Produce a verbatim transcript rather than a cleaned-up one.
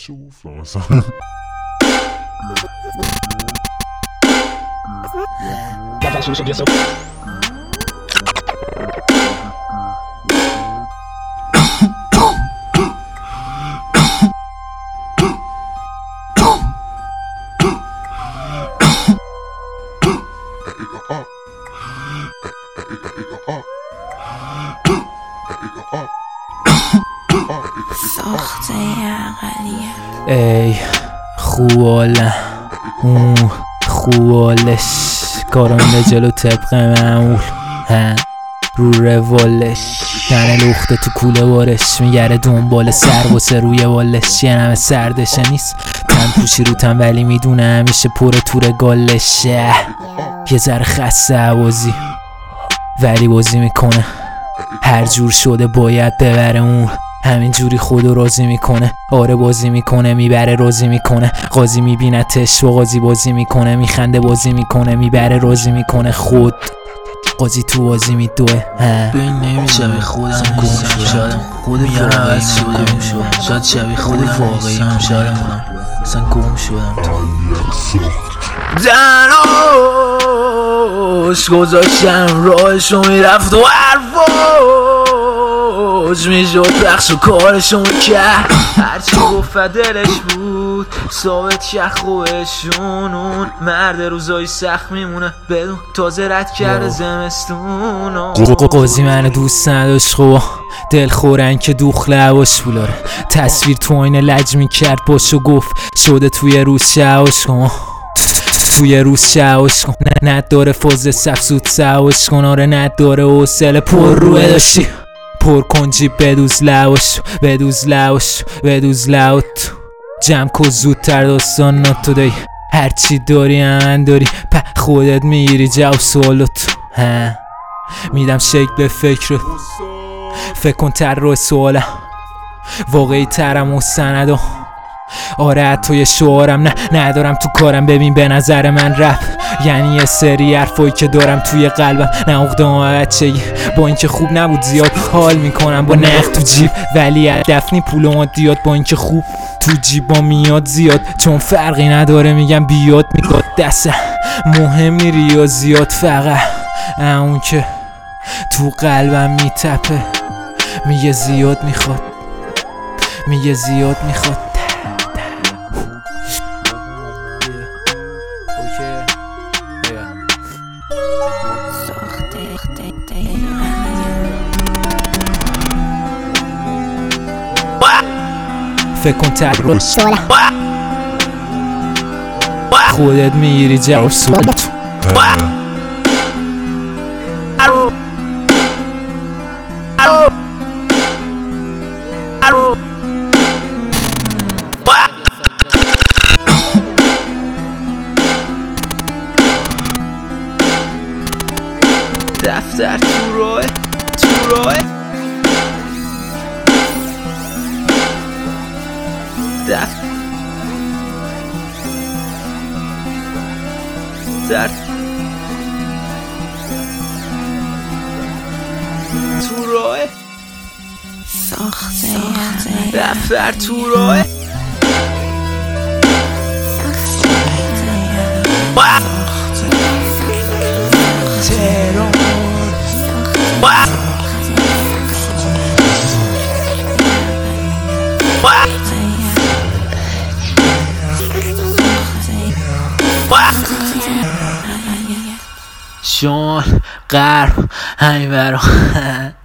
چه گفتم مثلا ساخته اقلیت ای خوالم اون خوالش کاران جلو طبق معمول ها رو روالش تنه لخته تو کوله وارش میگره دنبال سر واسه روی والش یه نمه سردشه نیست تن پوشی رو تن ولی میدونه همیشه پر تور گالشه یه ذره خسته عوازی ولی بازی میکنه هر جور شده باید ببره اون همین جوری خودو راضی میکنه آره بازی میکنه میبره راضی میکنه قاضی میبینتش و قاضی بازی میکنه میخنده بازی میکنه میبره راضی میکنه خود قاضی تو بازی میدوه ببین نمیشه خودم نیستم شاید خود واقعی گم شدم شاید شبیه خود واقعی هم شاید اصلا گم شدم زناش گذاشتم راهشو میرفت و حرفاش میشد بخش و کارشو میکرد هرچی گفت دلش بود ثابت شه خوبشون اون مرد روزایی سخت میمونه بدون تازه رد کرده زمستون قاضی منو دوست نداشت خب دل خورن که دوخ لواش بولاره تصویر تو آینه لج میکرد باشو گفت شده توی روز شهاش کن توی روز شهاش کن نداره فاز سفزود سهاش کن آره نداره حوصله پر روه داشتی پر کن جیب بدوز لواش بدوز لواش بدوز لوت جمع کن زودتر داستان ناتو دایی هرچی داری همن داری په خودت میگیری جواب سوالت ها میدم شک به فکرت فکر کن تر روی سوالم واقعی ترم و سندم آره حتی یه شعارم نه ندارم تو کارم ببین به نظر من رپ یعنی یه سری حرفایی که دارم توی قلبم نه اقده ها بچگی با اینکه خوب نبود زیاد حال میکنم با نخ تو جیب ولی دفنی پول و مادیات با اینکه خوب تو جیبا میاد زیاد چون فرقی نداره میگم بیاد میگاد دستم مهم نی ریاضیات فقط اون که تو قلبم میتپه میگه زیاد میخواد میگه زیاد میخواد فکر کن تر رو خودت میگیری جواب سوالت دفتر تو راه تو راه دفتر تو راه ساخته دفتر تو راه تهران شان غرب همین برا